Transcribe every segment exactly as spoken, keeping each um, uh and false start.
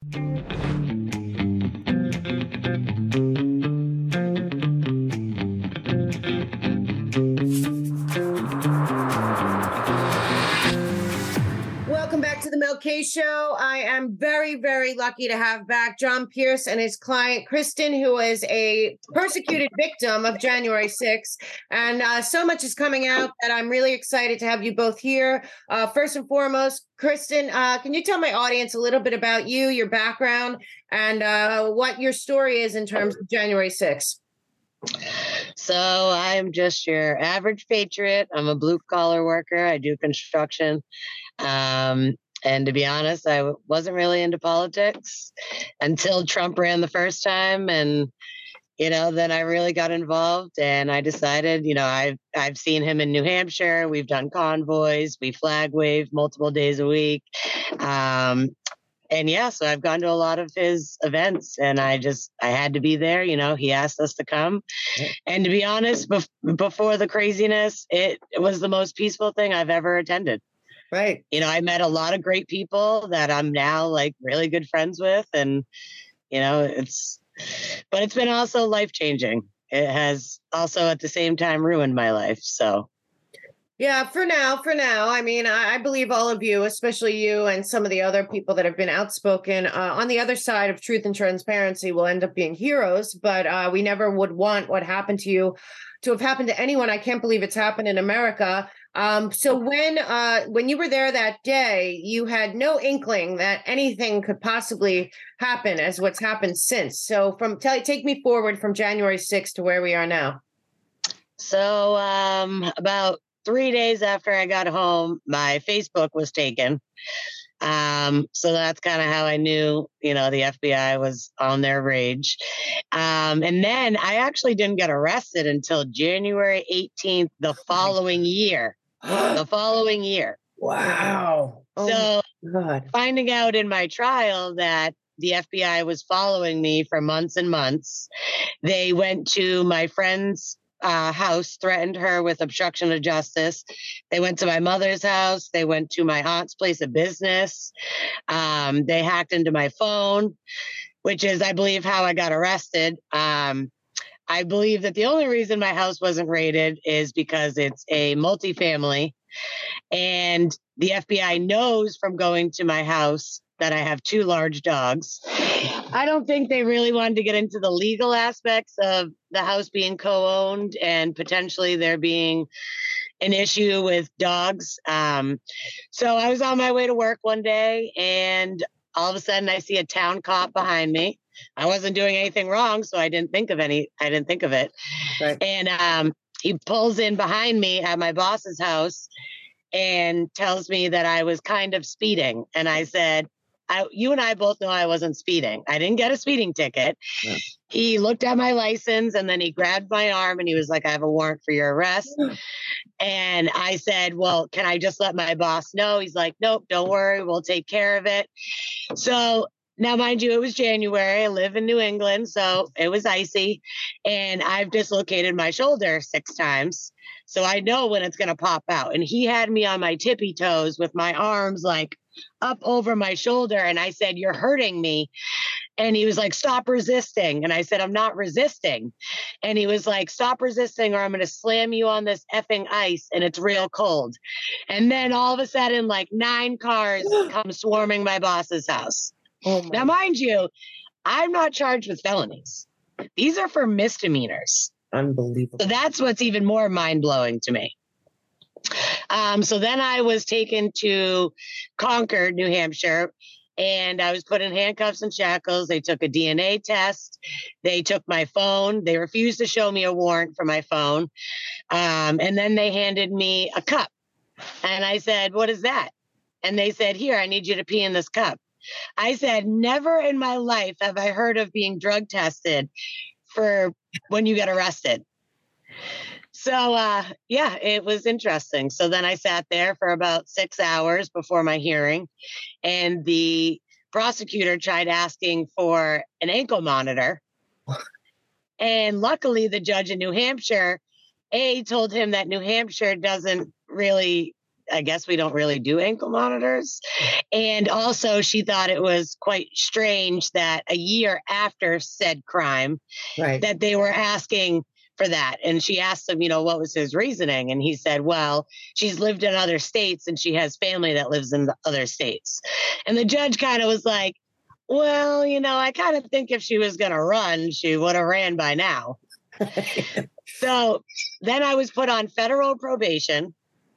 Welcome back to the Mel K Show. I am very, very lucky to have back John Pierce and his client, Kristen, who is a persecuted victim of January sixth. And uh, so much is coming out that I'm really excited to have you both here. Uh, first and foremost, Kristen, uh, can you tell my audience a little bit about you, your background, and uh, what your story is in terms of January sixth? So I'm just your average patriot. I'm a blue collar worker. I do construction. Um, and to be honest, I w- wasn't really into politics until Trump ran the first time. And, you know, then I really got involved and I decided, you know, I've, I've seen him in New Hampshire. We've done convoys. We flag wave multiple days a week. Um, and yeah, so I've gone to a lot of his events and I just, I had to be there. You know, he asked us to come. And to be honest, bef- before the craziness, it, it was the most peaceful thing I've ever attended. Right. You know, I met a lot of great people that I'm now like really good friends with. And, you know, it's, but it's been also life changing. It has also at the same time ruined my life. So. Yeah, for now, for now. I mean, I, I believe all of you, especially you and some of the other people that have been outspoken uh, on the other side of truth and transparency will end up being heroes, but uh, we never would want what happened to you to have happened to anyone. I can't believe it's happened in America. Um, so when uh, when you were there that day, you had no inkling that anything could possibly happen as what's happened since. So from tell, take me forward from January sixth to where we are now. So um, about three days after I got home, my Facebook was taken. Um, so that's kind of how I knew, you know, the F B I was on their rage. Um, and then I actually didn't get arrested until January eighteenth, the following year. The following year. Wow. Oh so God. Finding out in my trial that the F B I was following me for months and months, they went to my friend's uh, house, threatened her with obstruction of justice. They went to my mother's house. They went to my aunt's place of business. Um, they hacked into my phone, which is, I believe, how I got arrested. Um, I believe that the only reason my house wasn't raided is because it's a multifamily and the F B I knows from going to my house that I have two large dogs. I don't think they really wanted to get into the legal aspects of the house being co-owned and potentially there being an issue with dogs. Um, so I was on my way to work one day and all of a sudden I see a town cop behind me. I wasn't doing anything wrong, so I didn't think of any, I didn't think of it. Right. And um, he pulls in behind me at my boss's house and tells me that I was kind of speeding. And I said, I, you and I both know I wasn't speeding. I didn't get a speeding ticket. Yeah. He looked at my license and then he grabbed my arm and he was like, I have a warrant for your arrest. And I said, well, can I just let my boss know? He's like, nope, don't worry. We'll take care of it. So now, mind you, it was January. I live in New England, so it was icy. And I've dislocated my shoulder six times. So I know when it's going to pop out. And he had me on my tippy toes with my arms like up over my shoulder. And I said, you're hurting me. And he was like, stop resisting. And I said, I'm not resisting. And he was like, stop resisting or I'm going to slam you on this effing ice and it's real cold. And then all of a sudden, like nine cars come swarming my boss's house. Oh now, mind you, I'm not charged with felonies. These are for misdemeanors. Unbelievable. So that's what's even more mind-blowing to me. Um, so then I was taken to Concord, New Hampshire, and I was put in handcuffs and shackles. They took a D N A test. They took my phone. They refused to show me a warrant for my phone. Um, and then they handed me a cup. And I said, what is that? And they said, here, I need you to pee in this cup. I said, never in my life have I heard of being drug tested for when you get arrested. So, uh, yeah, it was interesting. So then I sat there for about six hours before my hearing, and the prosecutor tried asking for an ankle monitor. And luckily, the judge in New Hampshire, A, told him that New Hampshire doesn't really I guess we don't really do ankle monitors. And also, she thought it was quite strange that a year after said crime, Right. that they were asking for that. And she asked him, you know, what was his reasoning? And he said, well, she's lived in other states and she has family that lives in the other states. And the judge kind of was like, well, you know, I kind of think if she was going to run, she would have ran by now. So then I was put on federal probation,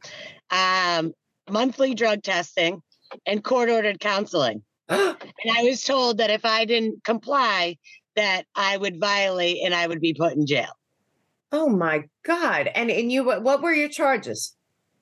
um, monthly drug testing, and court-ordered counseling. And I was told that if I didn't comply, that I would violate and I would be put in jail. Oh my God. And and you what were your charges?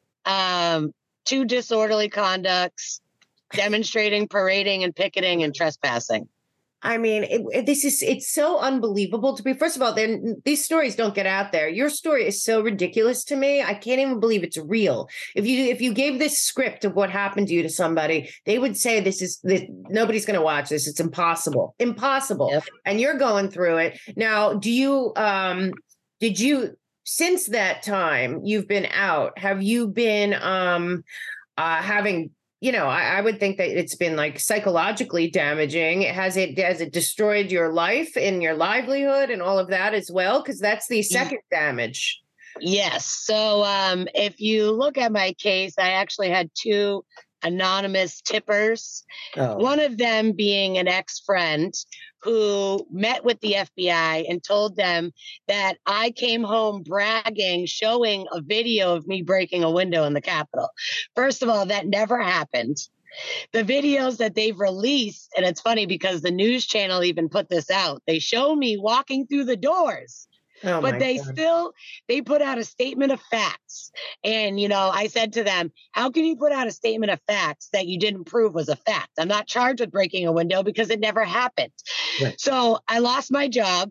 Um, two disorderly conducts, demonstrating, parading, and picketing, and trespassing. I mean, it, it- this is, it's so unbelievable to me. First of all, then these stories don't get out there. Your story is so ridiculous to me. I can't even believe it's real. If you if you gave this script of what happened to you to somebody, they would say this is this, nobody's going to watch this. It's impossible, impossible. Yep. And you're going through it now. Do you um did you since that time you've been out? Have you been um uh having you know, I, I would think that it's been like psychologically damaging. Has it has it destroyed your life and your livelihood and all of that as well? Because that's the second damage. Yes. So um, if you look at my case, I actually had two anonymous tippers. Oh. One of them being an ex-friend who met with the F B I and told them that I came home bragging, showing a video of me breaking a window in the Capitol. First of all, that never happened. The videos that they've released, and it's funny because the news channel even put this out, they show me walking through the doors. Oh but they God. still, they put out a statement of facts. And, you know, I said to them, how can you put out a statement of facts that you didn't prove was a fact? I'm not charged with breaking a window because it never happened. Right. So I lost my job.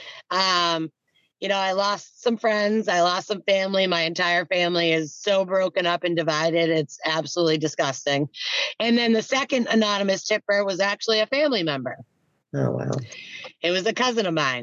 Um, you know, I lost some friends. I lost some family. My entire family is so broken up and divided. It's absolutely disgusting. And then the second anonymous tipper was actually a family member. Oh, wow. It was a cousin of mine.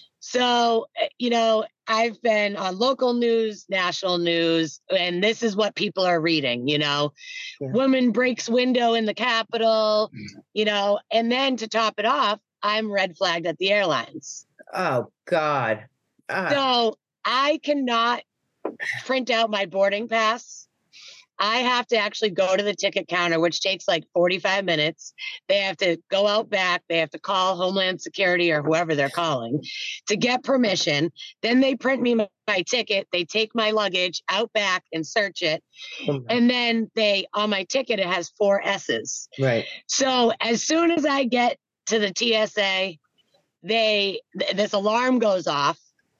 So, you know, I've been on local news, national news, and this is what people are reading, you know, Yeah. woman breaks window in the Capitol, you know, and then to top it off, I'm red flagged at the airlines. Oh, God. Ah. So I cannot print out my boarding pass. I have to actually go to the ticket counter, which takes like forty-five minutes. They have to go out back. They have to call Homeland Security or whoever they're calling to get permission. Then they print me my, my ticket. They take my luggage out back and search it. Oh, my- And then they, on my ticket, it has four S's. Right. So as soon as I get to the T S A, they, th- this alarm goes off.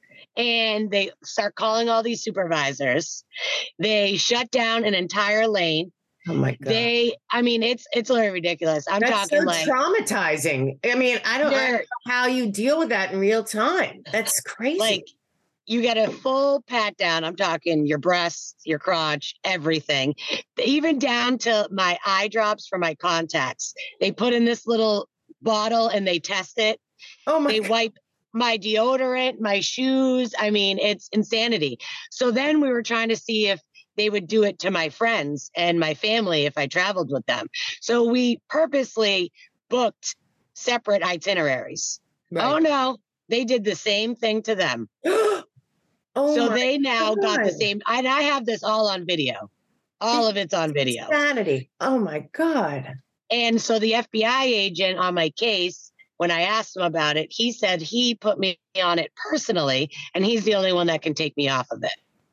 And they start calling all these supervisors. They shut down an entire lane. Oh my God. They, I mean, it's it's literally ridiculous. I'm That's talking so like traumatizing. I mean, I don't, I don't know how you deal with that in real time. That's crazy. like you get a full pat down. I'm talking your breasts, your crotch, everything, even down to my eye drops for my contacts. They put in this little bottle and they test it. oh my They God. wipe my deodorant, my shoes. I mean, it's insanity. So then we were trying to see if they would do it to my friends and my family if I traveled with them. So we purposely booked separate itineraries. Right. Oh no, they did the same thing to them. oh So my they now got the God. same. And I have this all on video. All of it's on video. Insanity. Oh my God. And so the F B I agent on my case, when I asked him about it, he said he put me on it personally, and he's the only one that can take me off of it.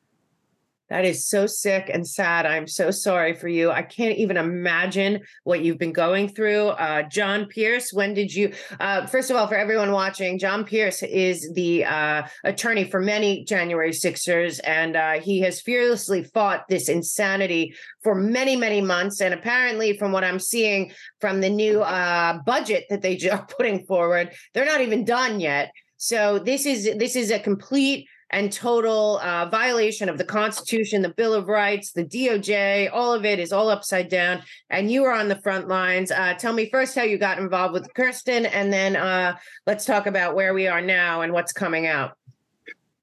That is so sick and sad. I'm so sorry for you. I can't even imagine what you've been going through. Uh, John Pierce, when did you, uh, first of all, for everyone watching, John Pierce is the uh, attorney for many January sixers, and uh, he has fearlessly fought this insanity for many, many months. And apparently, from what I'm seeing from the new uh, budget that they are putting forward, they're not even done yet. So this is this is a complete and total uh, violation of the Constitution, the Bill of Rights, the D O J, all of it is all upside down. And you are on the front lines. Uh, tell me first how you got involved with Kirsten, and then uh, let's talk about where we are now and what's coming out.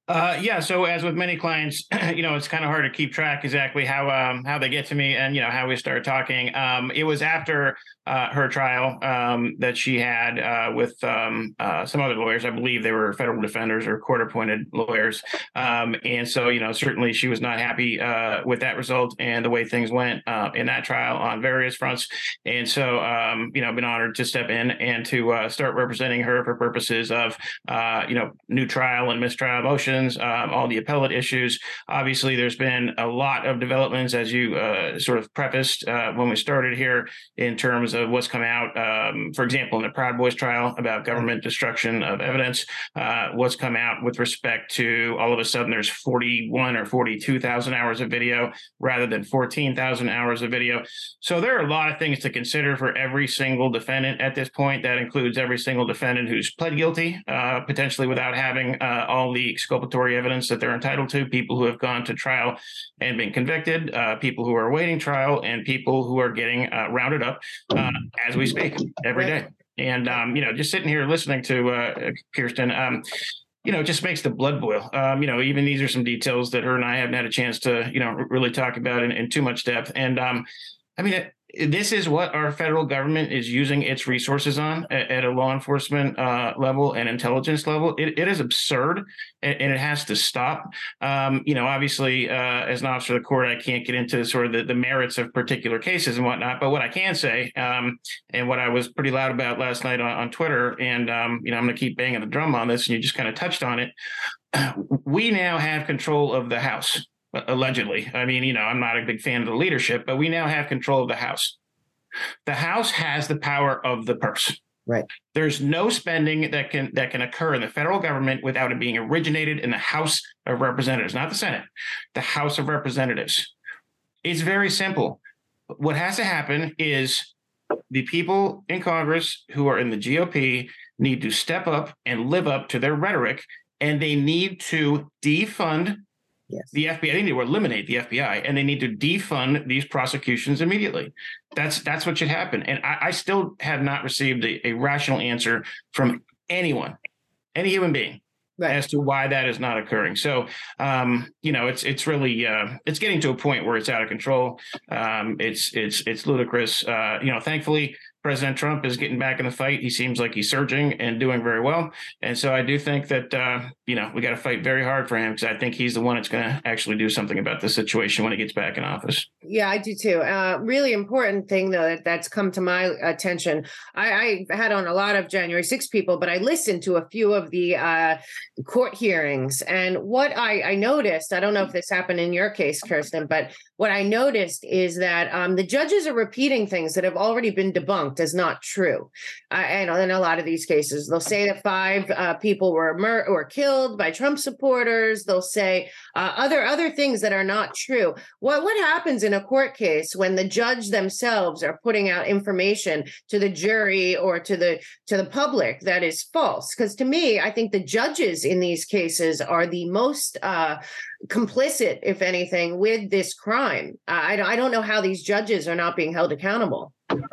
Uh, yeah. So as with many clients, you know, it's kind of hard to keep track exactly how um, how they get to me and, you know, how we start talking. Um, it was after uh, her trial um, that she had uh, with um, uh, some other lawyers. I believe they were federal defenders or court appointed lawyers. Um, and so, you know, certainly she was not happy uh, with that result and the way things went uh, in that trial on various fronts. And so, um, you know, I've been honored to step in and to uh, start representing her for purposes of, uh, you know, new trial and mistrial motions. Um, all the appellate issues. Obviously, there's been a lot of developments, as you uh, sort of prefaced uh, when we started here, in terms of what's come out, um, for example, in the Proud Boys trial about government destruction of evidence, uh, what's come out with respect to all of a sudden there's forty-one or forty-two thousand hours of video rather than fourteen thousand hours of video. So there are a lot of things to consider for every single defendant at this point. That includes every single defendant who's pled guilty, uh, potentially without having uh, all the exculpatory evidence that they're entitled to, people who have gone to trial and been convicted, uh, people who are awaiting trial, and people who are getting uh, rounded up uh, as we speak every day. And, um, you know, just sitting here listening to uh, Kirsten, um, you know, it just makes the blood boil. Um, you know, even these are some details that her and I haven't had a chance to, you know, really talk about in, in too much depth. And um, I mean, it, this is what our federal government is using its resources on at, at a law enforcement uh, level and intelligence level. It, it is absurd, and, and it has to stop. Um, you know, obviously, uh, as an officer of the court, I can't get into sort of the, the merits of particular cases and whatnot. But what I can say, um, and what I was pretty loud about last night on, on Twitter, and um, you know, I'm going to keep banging the drum on this, and you just kind of touched on it. We now have control of the House. Allegedly. I mean, you know, I'm not a big fan of the leadership, but we now have control of the House. The House has the power of the purse. Right. There's no spending that can that can occur in the federal government without it being originated in the House of Representatives, not the Senate, the House of Representatives. It's very simple. What has to happen is the people in Congress who are in the G O P need to step up and live up to their rhetoric, and they need to defund Yes. the F B I. They need to eliminate the F B I, and they need to defund these prosecutions immediately. That's that's what should happen. And I, I still have not received a, a rational answer from anyone, any human being, right, as to why that is not occurring. So, um, you know, it's it's really uh, it's getting to a point where it's out of control. Um, it's it's it's ludicrous. Uh, you know, thankfully, President Trump is getting back in the fight. He seems like he's surging and doing very well. And so I do think that, uh, you know, we got to fight very hard for him, because I think he's the one that's going to actually do something about the situation when he gets back in office. Yeah, I do too. Uh, really important thing, though, that, that's come to my attention. I, I had on a lot of January sixth people, but I listened to a few of the uh, court hearings. And what I, I noticed, I don't know if this happened in your case, Kirsten, but what I noticed is that um, the judges are repeating things that have already been debunked as not true. Uh, and in a lot of these cases, they'll say that five uh, people were mur- were killed by Trump supporters. They'll say uh, other other things that are not true. What what happens in a court case when the judge themselves are putting out information to the jury or to the to the public that is false? Because to me, I think the judges in these cases are the most uh, complicit, if anything, with this crime. I, I don't know how these judges are not being held accountable.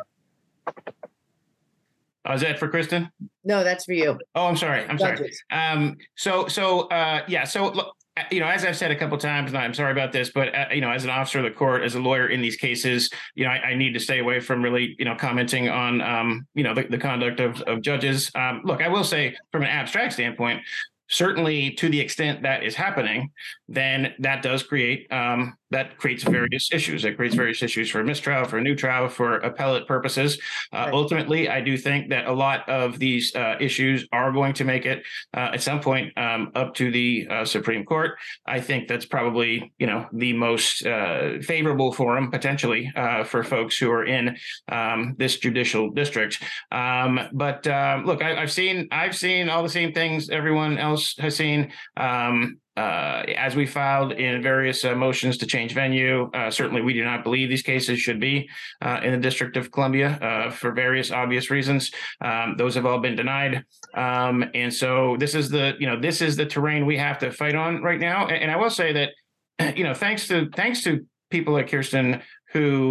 Uh, is that for Kristen? No, that's for you. Oh, I'm sorry. I'm Judges. sorry. Um, so, so, uh, yeah. So, look, you know, as I've said a couple of times, and I'm sorry about this, but uh, you know, as an officer of the court, as a lawyer in these cases, you know, I, I need to stay away from really, you know, commenting on, um, you know, the, the conduct of, of judges. Um, look, I will say, from an abstract standpoint, certainly to the extent that is happening, then that does create um, that creates various issues. It creates various issues for mistrial, for a new trial, for appellate purposes. Uh, right. Ultimately, I do think that a lot of these uh, issues are going to make it uh, at some point um, up to the uh, Supreme Court. I think that's probably, you know, the most uh, favorable forum potentially uh, for folks who are in um, this judicial district. Um, but uh, look, I, I've seen I've seen all the same things everyone else has seen. Um, Uh, as we filed in various uh, motions to change venue, uh, certainly we do not believe these cases should be uh, in the District of Columbia uh, for various obvious reasons. Um, those have all been denied. Um, and so this is the, you know, this is the terrain we have to fight on right now. And, and I will say that, you know, thanks to thanks to people like Kirsten who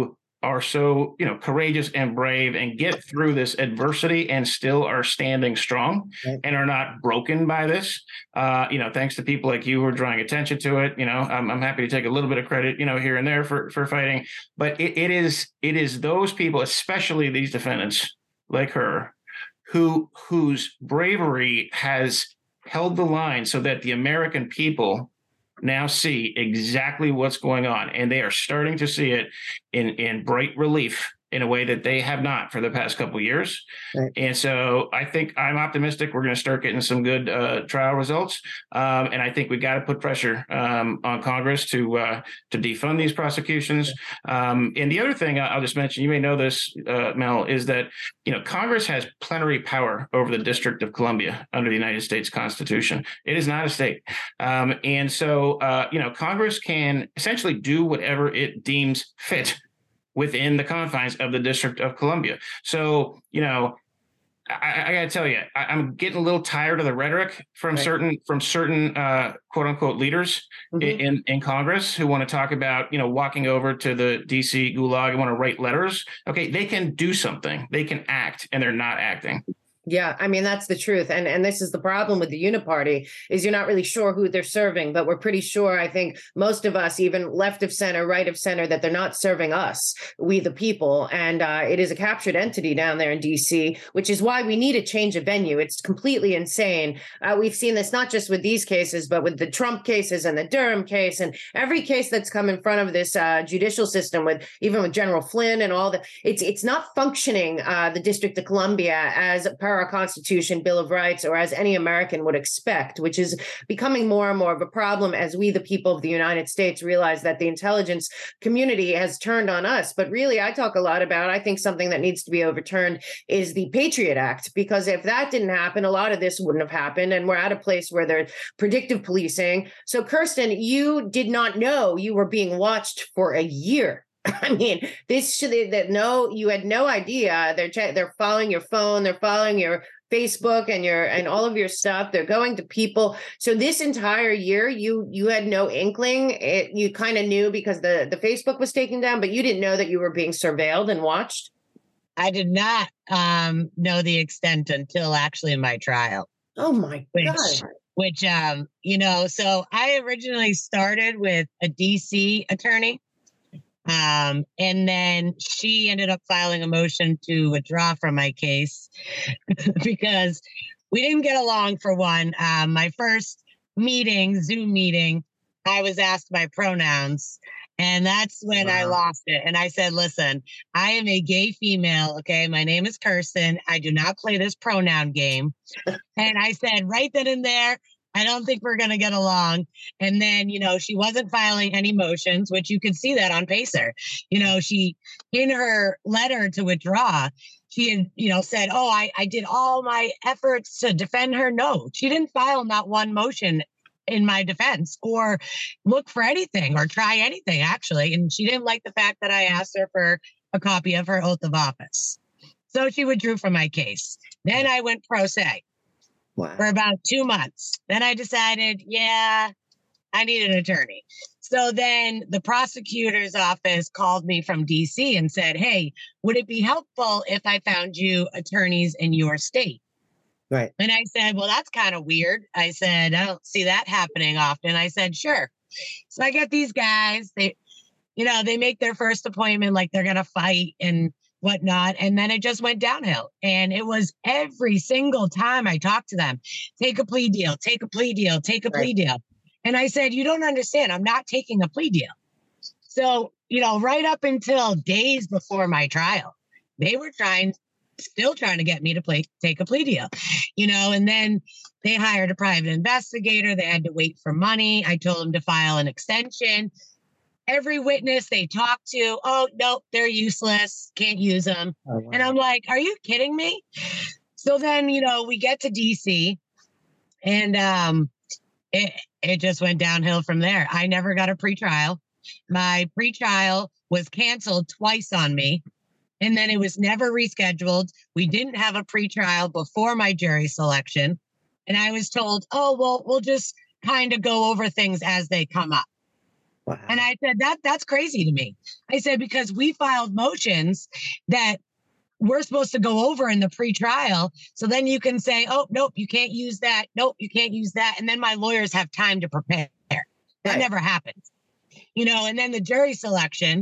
are so, you know, courageous and brave and get through this adversity and still are standing strong right. and are not broken by this. Uh, you know, thanks to people like you who are drawing attention to it. You know, I'm, I'm happy to take a little bit of credit, you know, here and there for, for fighting. But it, it is it is those people, especially these defendants like her, who whose bravery has held the line so that the American people now see exactly what's going on, and they are starting to see it in in bright relief in a way that they have not for the past couple of years. Right. And so I think I'm optimistic we're going to start getting some good uh, trial results. Um, and I think we got to put pressure um, on Congress to uh, to defund these prosecutions. Um, and the other thing I'll just mention, you may know this, uh, Mel, is that, you know, Congress has plenary power over the District of Columbia under the United States Constitution. It is not a state. Um, and so, uh, you know, Congress can essentially do whatever it deems fit within the confines of the District of Columbia. So, you know, I, I got to tell you, I, I'm getting a little tired of the rhetoric from right. certain from certain uh, quote unquote leaders mm-hmm. in, in Congress who want to talk about, you know, walking over to the D C gulag and want to write letters. Okay, they can do something. They can act, and they're not acting. Yeah, I mean, that's the truth. And and this is the problem with the uniparty, is you're not really sure who they're serving, but we're pretty sure, I think most of us, even left of center, right of center, that they're not serving us, we the people. And uh, it is a captured entity down there in D C, which is why we need a change of venue. It's completely insane. Uh, we've seen this not just with these cases, but with the Trump cases and the Durham case and every case that's come in front of this uh, judicial system, with even with General Flynn and all that. It's, it's not functioning, uh, the District of Columbia, as per our Constitution, Bill of Rights, or as any American would expect, which is becoming more and more of a problem as we, the people of the United States, realize that the intelligence community has turned on us. But really, I talk a lot about, I think something that needs to be overturned is the Patriot Act, because if that didn't happen, a lot of this wouldn't have happened. And we're at a place where there's predictive policing. So, Kirsten, you did not know you were being watched for a year. I mean, this should that no, you had no idea. They're they're following your phone, they're following your Facebook and your and all of your stuff. They're going to people. So this entire year, you you had no inkling. It, you kind of knew because the the Facebook was taken down, but you didn't know that you were being surveilled and watched. I did not um, know the extent until actually in my trial. Oh my which, God. Which um, you know, so I originally started with a D C attorney. Um, and then she ended up filing a motion to withdraw from my case because we didn't get along for one. Um, my first meeting, Zoom meeting, I was asked my pronouns, and that's when wow. I lost it. And I said, listen, I am a gay female. Okay. My name is Kirsten. I do not play this pronoun game. And I said right then and there, I don't think we're going to get along. And then, you know, she wasn't filing any motions, which you can see that on Pacer. You know, she, in her letter to withdraw, she had, you know, said, oh, I, I did all my efforts to defend her. No, she didn't file not one motion in my defense or look for anything or try anything, actually. And she didn't like the fact that I asked her for a copy of her oath of office. So she withdrew from my case. Then I went pro se. Wow. For about two months. Then I decided, yeah, I need an attorney. So then the prosecutor's office called me from D C and said, hey, would it be helpful if I found you attorneys in your state? Right. And I said, well, that's kind of weird. I said, I don't see that happening often. I said, sure. So I get these guys, they, you know, they make their first appointment like they're going to fight and whatnot. And then it just went downhill. And it was every single time I talked to them, take a plea deal, take a plea deal, take a right. plea deal. And I said, you don't understand. I'm not taking a plea deal. So, you know, right up until days before my trial, they were trying, still trying to get me to play, take a plea deal, you know, and then they hired a private investigator. They had to wait for money. I told them to file an extension. Every witness they talk to, oh, no, they're useless. Can't use them. Oh, wow. And I'm like, are you kidding me? So then, you know, we get to D C and um, it, it just went downhill from there. I never got a pretrial. My pretrial was canceled twice on me. And then it was never rescheduled. We didn't have a pretrial before my jury selection. And I was told, oh, well, we'll just kind of go over things as they come up. Wow. And I said, that that's crazy to me. I said, because we filed motions that we're supposed to go over in the pretrial. So then you can say, oh, nope, you can't use that. Nope, you can't use that. And then my lawyers have time to prepare. That Right. never happens. You know, and then the jury selection,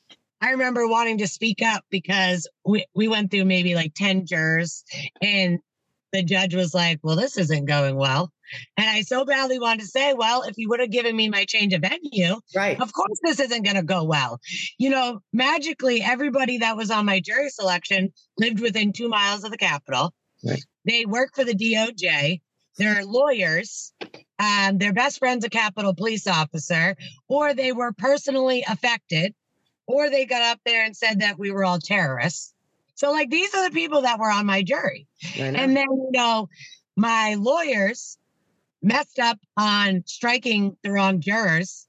I remember wanting to speak up because we, we went through maybe like ten jurors, and the judge was like, well, this isn't going well. And I so badly wanted to say, well, if you would have given me my change of venue, Right. of course this isn't going to go well. You know, magically, everybody that was on my jury selection lived within two miles of the Capitol. Right. They work for the D O J. They're lawyers. Um, their best friend's a Capitol police officer, or they were personally affected, or they got up there and said that we were all terrorists. So, like, these are the people that were on my jury. And then, you know, my lawyers messed up on striking the wrong jurors.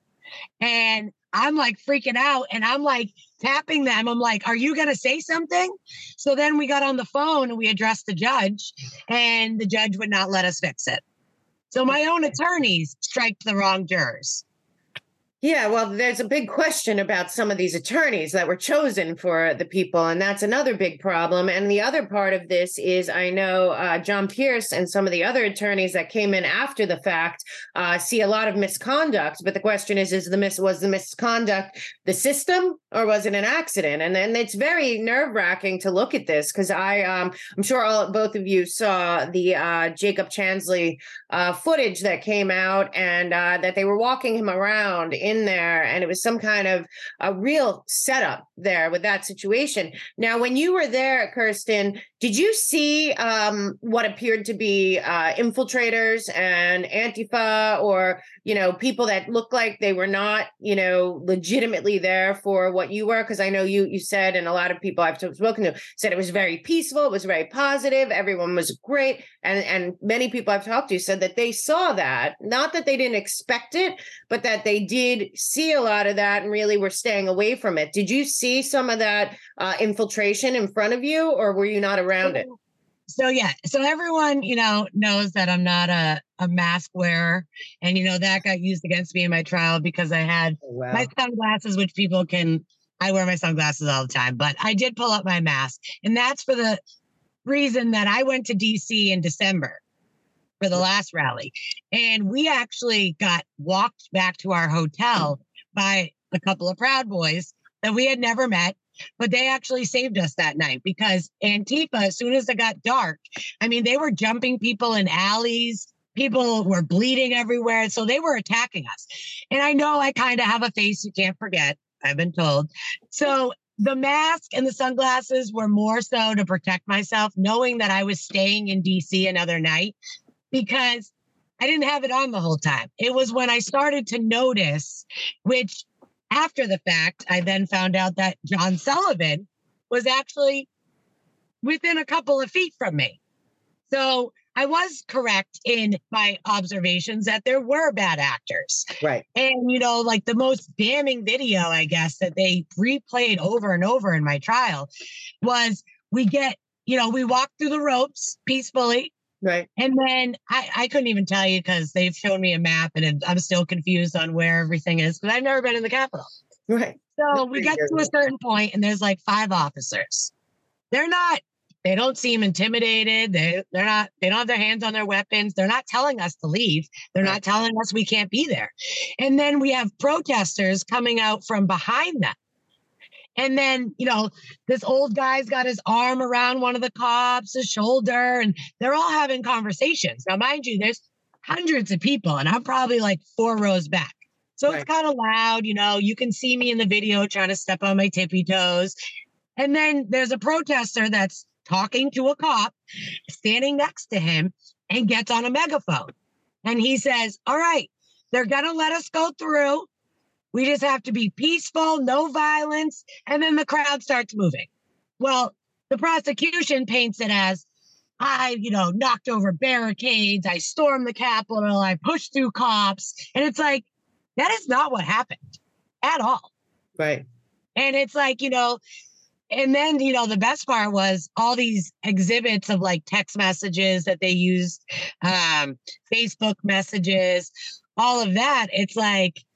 And I'm like freaking out, and I'm like tapping them. I'm like, are you going to say something? So then we got on the phone and we addressed the judge, and the judge would not let us fix it. So my own attorneys striked the wrong jurors. Yeah, well, there's a big question about some of these attorneys that were chosen for the people, and that's another big problem. And the other part of this is I know uh, John Pierce and some of the other attorneys that came in after the fact uh, see a lot of misconduct. But the question is, is the mis was the misconduct the system, or was it an accident? And then it's very nerve wracking to look at this, because I, um, I'm sure all both of you saw the uh, Jacob Chansley uh, footage that came out, and uh, that they were walking him around in there, and it was some kind of a real setup there with that situation. Now, when you were there, Kirsten, did you see um, what appeared to be uh, infiltrators and Antifa, or, you know, people that looked like they were not, you know, legitimately there for what you were? Because I know you you said, and a lot of people I've spoken to said it was very peaceful, it was very positive, everyone was great, and and many people I've talked to said that they saw that, not that they didn't expect it, but that they did see a lot of that and really were staying away from it. Did you see some of that uh, infiltration in front of you, or were you not around it? So, yeah. So everyone, you know, knows that I'm not a, a mask wearer. And, you know, that got used against me in my trial because I had Oh, wow. my sunglasses, which people can, I wear my sunglasses all the time, but I did pull up my mask. And that's for the reason that I went to D C in December for the last rally. And we actually got walked back to our hotel by a couple of Proud Boys that we had never met, but they actually saved us that night because Antifa, as soon as it got dark, I mean, they were jumping people in alleys. People were bleeding everywhere. So they were attacking us. And I know I kind of have a face you can't forget, I've been told. So the mask and the sunglasses were more so to protect myself, knowing that I was staying in D C another night, because I didn't have it on the whole time. It was when I started to notice, which after the fact, I then found out that John Sullivan was actually within a couple of feet from me. So I was correct in my observations that there were bad actors. Right. And, you know, like the most damning video, I guess, that they replayed over and over in my trial was we get, you know, we walk through the ropes peacefully. Right. And then I, I couldn't even tell you because they've shown me a map and it, I'm still confused on where everything is because I've never been in the Capitol. Right. So we get to a certain point and there's like five officers. They're not, they don't seem intimidated. They, they're not, they don't have their hands on their weapons. They're not telling us to leave. They're Right. not telling us we can't be there. And then we have protesters coming out from behind them. And then, you know, this old guy's got his arm around one of the cops, his shoulder, and they're all having conversations. Now, mind you, there's hundreds of people, and I'm probably like four rows back. So Right. it's kind of loud, you know, you can see me in the video trying to step on my tippy toes. And then there's a protester that's talking to a cop standing next to him and gets on a megaphone. And he says, all right, they're going to let us go through. We just have to be peaceful, no violence. And then the crowd starts moving. Well, the prosecution paints it as I, you know, knocked over barricades. I stormed the Capitol. I pushed through cops. And it's like, that is not what happened at all. Right. And it's like, you know, and then, you know, the best part was all these exhibits of like text messages that they used, um, Facebook messages, all of that. It's like,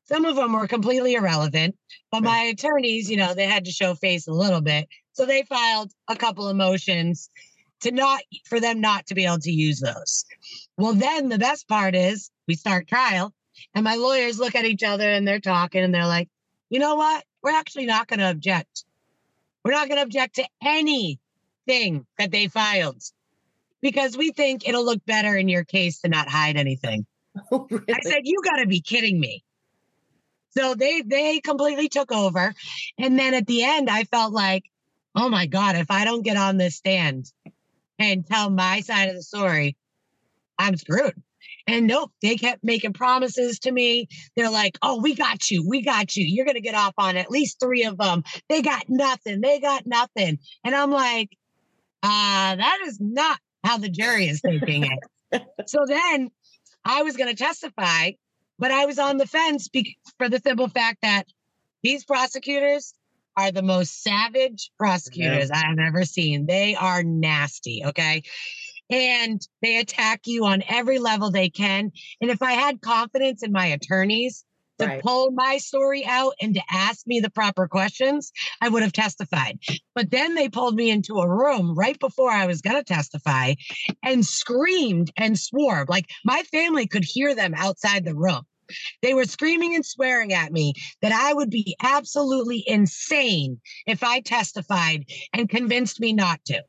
Some of them were completely irrelevant, but my attorneys, you know, they had to show face a little bit. So they filed a couple of motions to not, for them not to be able to use those. Well, then the best part is we start trial and my lawyers look at each other and they're talking and they're like, you know what? We're actually not going to object. We're not going to object to anything that they filed because we think it'll look better in your case to not hide anything. Oh, really? I said, you got to be kidding me. So they they completely took over. And then at the end, I felt like, oh, my God, if I don't get on this stand and tell my side of the story, I'm screwed. And nope, they kept making promises to me. They're like, oh, we got you. We got you. You're going to get off on at least three of them. They got nothing. They got nothing. And I'm like, uh, that is not how the jury is thinking it. So then I was going to testify, but I was on the fence be- for the simple fact that these prosecutors are the most savage prosecutors yeah. I have ever seen. They are nasty, okay? And they attack you on every level they can. And if I had confidence in my attorneys to right. pull my story out and to ask me the proper questions, I would have testified. But then they pulled me into a room right before I was going to testify and screamed and swore. Like my family could hear them outside the room. They were screaming and swearing at me that I would be absolutely insane if I testified and convinced me not to.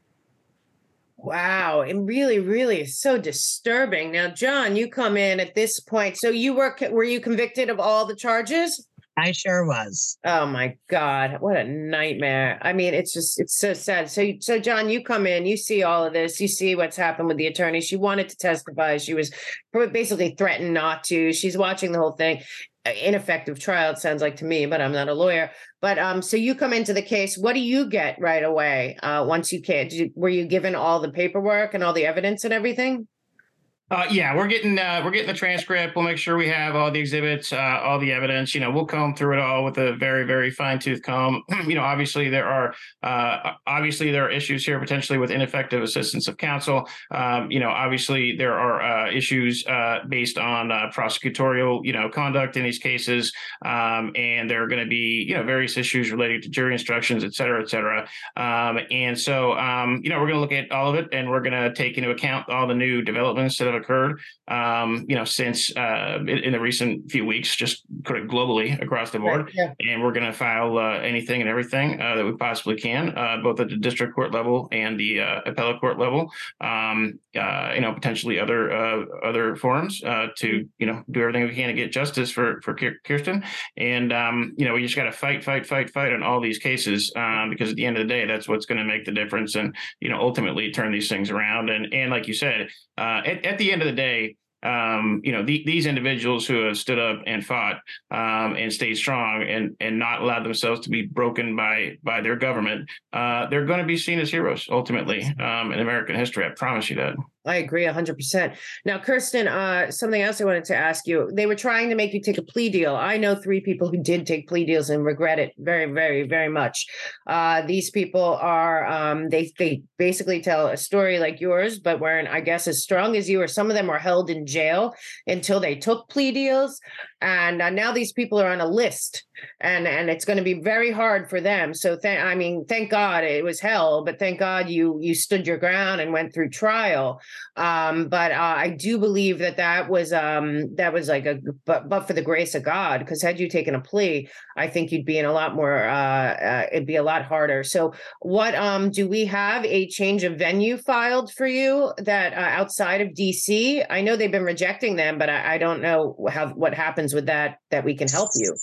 Wow. It really, really is so disturbing. Now, John, you come in at this point. So you were, were you convicted of all the charges? I sure was. Oh my God. What a nightmare. I mean, it's just, it's so sad. So, so John, you come in, you see all of this, you see what's happened with the attorney. She wanted to testify. She was basically threatened not to. She's watching the whole thing. Ineffective trial, it sounds like to me, but I'm not a lawyer. But um, so you come into the case. What do you get right away uh, once you can? Did you, were you given all the paperwork and all the evidence and everything? Uh, yeah, we're getting uh, we're getting the transcript. We'll make sure we have all the exhibits, uh, all the evidence. You know, we'll comb through it all with a very, very fine tooth comb. You know, obviously there are uh, obviously there are issues here potentially with ineffective assistance of counsel. Um, you know, obviously there are uh, issues uh, based on uh, prosecutorial you know conduct in these cases, um, and there are going to be you know various issues related to jury instructions, et cetera, et cetera. Um, and so um, you know we're going to look at all of it, and we're going to take into account all the new developments that have occurred, um, you know, since uh, in, in the recent few weeks, just globally across the board. Right, yeah. And we're going to file uh, anything and everything uh, that we possibly can, uh, both at the district court level and the uh, appellate court level. Um, uh, you know, potentially other uh, other forums uh, to you know do everything we can to get justice for for Kirsten. And um, you know, we just got to fight, fight, fight, fight on all these cases um, because at the end of the day, that's what's going to make the difference, and you know, ultimately turn these things around. And and like you said, uh, at, at the end of the day, um, you know, the, these individuals who have stood up and fought um, and stayed strong and and not allowed themselves to be broken by by their government, uh, they're going to be seen as heroes ultimately um, in American history. I promise you that. I agree one hundred percent. Now, Kirsten, uh, something else I wanted to ask you. They were trying to make you take a plea deal. I know three people who did take plea deals and regret it very, very, very much. Uh, these people are, um, they they basically tell a story like yours, but weren't, I guess, as strong as you, or some of them were held in jail until they took plea deals. And uh, now these people are on a list, and, and it's going to be very hard for them. So, th- I mean, thank God it was hell, but thank God you you stood your ground and went through trial. Um, but uh, I do believe that that was um, that was like a but but for the grace of God, because had you taken a plea, I think you'd be in a lot more. Uh, uh, it'd be a lot harder. So, what um, do we have a change of venue filed for you that uh, outside of D C? I know they've been rejecting them, but I, I don't know how what happens with that that we can help you.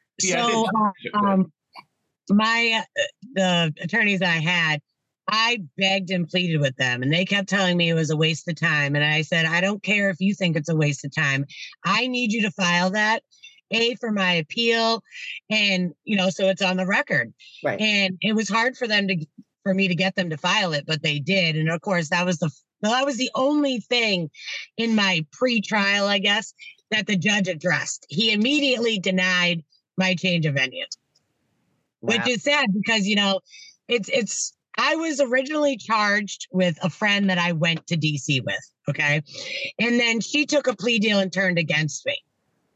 So, um, my the attorneys I had, I begged and pleaded with them, and they kept telling me it was a waste of time. And I said, I don't care if you think it's a waste of time. I need you to file that, A, for my appeal, and you know, so it's on the record. Right. And it was hard for them to for me to get them to file it, but they did. And of course, that was the that was the only thing in my pre-trial, I guess, that the judge addressed. He immediately denied my change of venue, wow. Which is sad because, you know, it's, it's, I was originally charged with a friend that I went to D C with. Okay. And then she took a plea deal and turned against me.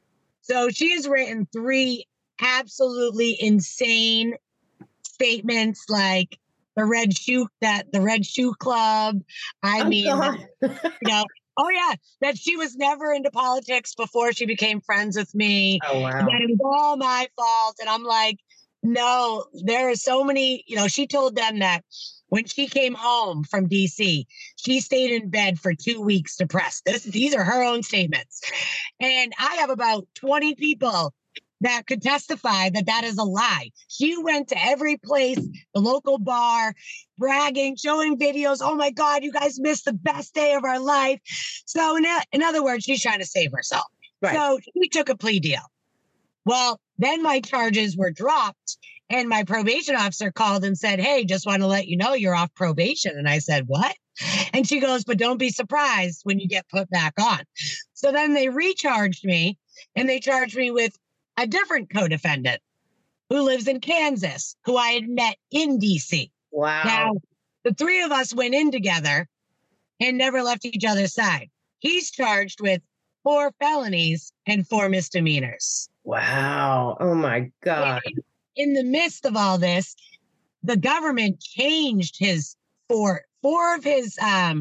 So she has written three absolutely insane statements, like the red shoe that the red shoe club. I Oh, mean, God. you know, oh yeah, that she was never into politics before she became friends with me. Oh, wow. That it was all my fault. And I'm like, no, there are so many, you know, she told them that when she came home from D C, she stayed in bed for two weeks depressed. This, these are her own statements. And I have about twenty people that could testify that that is a lie. She went to every place, the local bar, bragging, showing videos. Oh my God, you guys missed the best day of our life. So in, in other words, she's trying to save herself. Right. So we took a plea deal. Well, then my charges were dropped and my probation officer called and said, hey, just want to let you know you're off probation. And I said, what? And she goes, but don't be surprised when you get put back on. So then they recharged me and they charged me with a different co-defendant who lives in Kansas, who I had met in D C. Wow. Now, the three of us went in together and never left each other's side. He's charged with four felonies and four misdemeanors. Wow. Oh, my God. In, in the midst of all this, the government changed his four, four of his, um,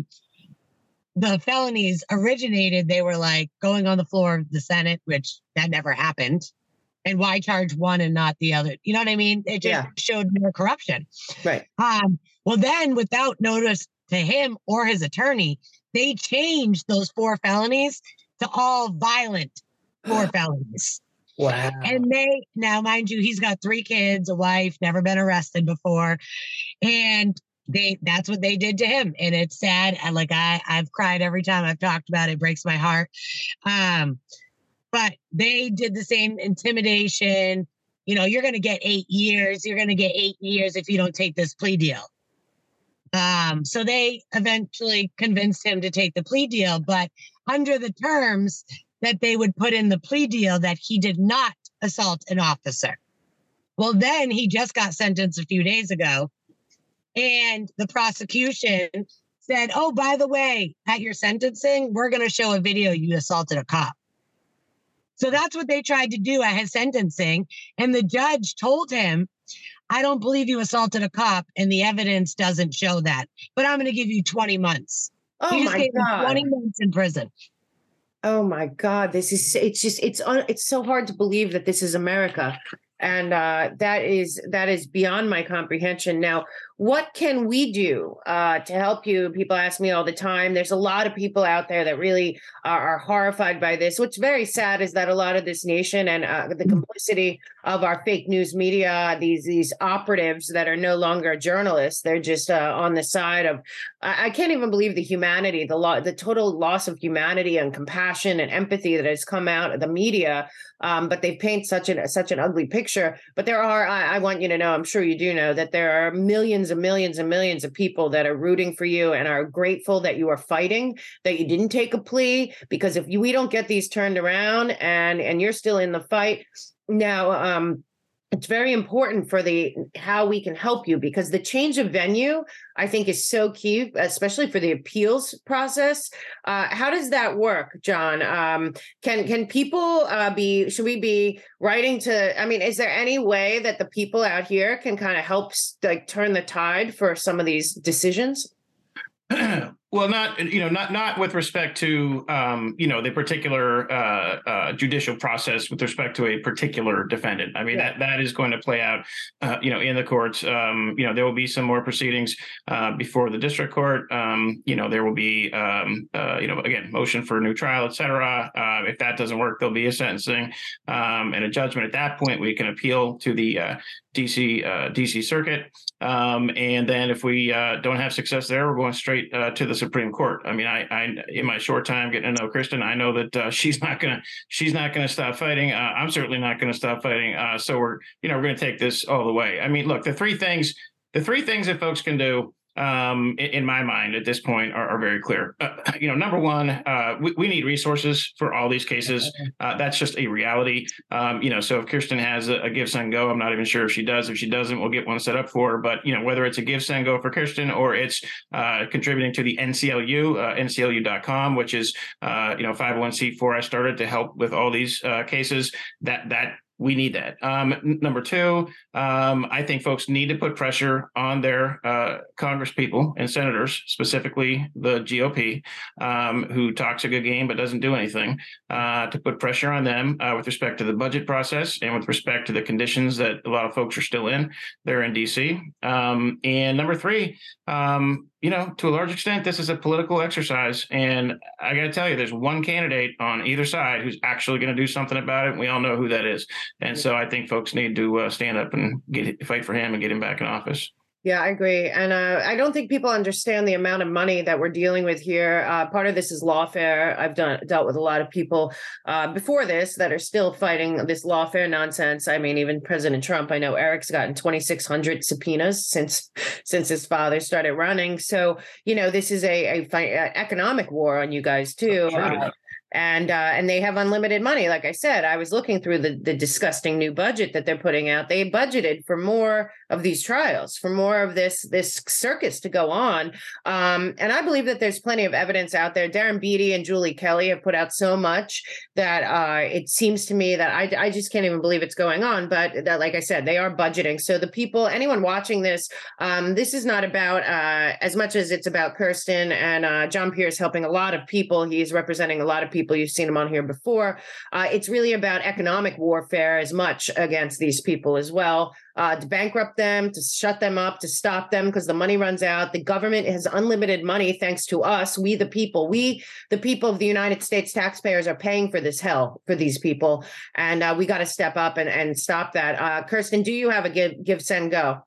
the felonies originated, they were like going on the floor of the Senate, which that never happened. And why charge one and not the other? You know what I mean? It just Yeah. showed more corruption. Right. Um, well, then without notice to him or his attorney, they changed those four felonies to all violent four felonies. Wow. And they, now mind you, he's got three kids, a wife, never been arrested before. And they, that's what they did to him. And it's sad. And like, I, I've cried every time I've talked about it. It breaks my heart. Um, But they did the same intimidation. You know, you're going to get eight years. You're going to get eight years if you don't take this plea deal. Um, so they eventually convinced him to take the plea deal, but under the terms that they would put in the plea deal that he did not assault an officer. Well, then he just got sentenced a few days ago. And the prosecution said, oh, by the way, at your sentencing, we're going to show a video you assaulted a cop. So that's what they tried to do at his sentencing. And the judge told him, I don't believe you assaulted a cop and the evidence doesn't show that, but I'm going to give you twenty months. Oh, he just my gave him God. twenty months in prison. Oh, my God. This is, it's just, it's, un, it's so hard to believe that this is America. And uh, that is, that is beyond my comprehension. Now, what can we do uh, to help you? People ask me all the time. There's a lot of people out there that really are, are horrified by this. What's very sad is that a lot of this nation and uh, the complicity of our fake news media, these these operatives that are no longer journalists, they're just uh, on the side of, I, I can't even believe the humanity, the lo- the total loss of humanity and compassion and empathy that has come out of the media. Um, but they paint such an such an ugly picture. But there are, I, I want you to know, I'm sure you do know, that there are millions and millions and millions of people that are rooting for you and are grateful that you are fighting, that you didn't take a plea, because if you, we don't get these turned around and and you're still in the fight now, um, it's very important for the how we can help you, because the change of venue, I think, is so key, especially for the appeals process. Uh, how does that work, John? Um, can can people uh, be? Should we be writing to? I mean, is there any way that the people out here can kind of help, like, turn the tide for some of these decisions? Well, not, you know, not not with respect to, um, you know, the particular uh, uh, judicial process with respect to a particular defendant. I mean, yeah. that that is going to play out, uh, you know, in the courts. Um, you know, there will be some more proceedings uh, before the district court. Um, you know, there will be, um, uh, you know, again, motion for a new trial, et cetera. Uh, if that doesn't work, there'll be a sentencing um, and a judgment. At that point, we can appeal to the uh, D C uh, D C Circuit. Um, and then if we uh, don't have success there, we're going straight uh, to the Supreme Court. I mean, I, I, in my short time getting to know Kristen, I know that uh, she's not gonna, she's not gonna stop fighting. Uh, I'm certainly not gonna stop fighting. Uh, so we're, you know, we're gonna take this all the way. I mean, look, the three things, the three things that folks can do um, in, in my mind at this point are, are very clear. Uh, you know, number one, uh, we, we need resources for all these cases. Uh, that's just a reality. Um, you know, so if Kirsten has a, a Give, Send, Go, I'm not even sure if she does. If she doesn't, we'll get one set up for her. But, you know, whether it's a Give, Send, Go for Kirsten or it's uh, contributing to the N C L U, uh, N C L U dot com, which is, uh, you know, five oh one c four I started to help with all these uh, cases, that that we need that. Um, n- number two, um, I think folks need to put pressure on their uh, Congress people and senators, specifically the G O P, um, who talks a good game but doesn't do anything, uh, to put pressure on them uh, with respect to the budget process and with respect to the conditions that a lot of folks are still in. They're in D C. Um, and number three, um, you know, to a large extent, this is a political exercise. And I got to tell you, there's one candidate on either side who's actually going to do something about it. And we all know who that is. And so I think folks need to uh, stand up and get fight for him and get him back in office. Yeah, I agree. And uh, I don't think people understand the amount of money that we're dealing with here. Uh, part of this is lawfare. I've done dealt with a lot of people uh, before this that are still fighting this lawfare nonsense. I mean, even President Trump, I know Eric's gotten twenty-six hundred subpoenas since since his father started running. So, you know, this is a, a fi- uh, economic war on you guys, too. Sure. Uh, and uh, and they have unlimited money. Like I said, I was looking through the, the disgusting new budget that they're putting out. They budgeted for more of these trials, for more of this this circus to go on. Um, and I believe that there's plenty of evidence out there. Darren Beattie and Julie Kelly have put out so much that uh, it seems to me that I, I just can't even believe it's going on. But that, like I said, they are budgeting. So the people, anyone watching this, um, this is not about uh, as much as it's about Kirsten and uh, John Pierce helping a lot of people. He's representing a lot of people. People you've seen him on here before. Uh, it's really about economic warfare as much against these people as well, uh, to bankrupt them, to shut them up, to stop them because the money runs out. The government has unlimited money thanks to us. We, the people, we, the people of the United States taxpayers are paying for this hell for these people. And uh, we got to step up and, and stop that. Uh, Kirsten, do you have a give, give, send, go?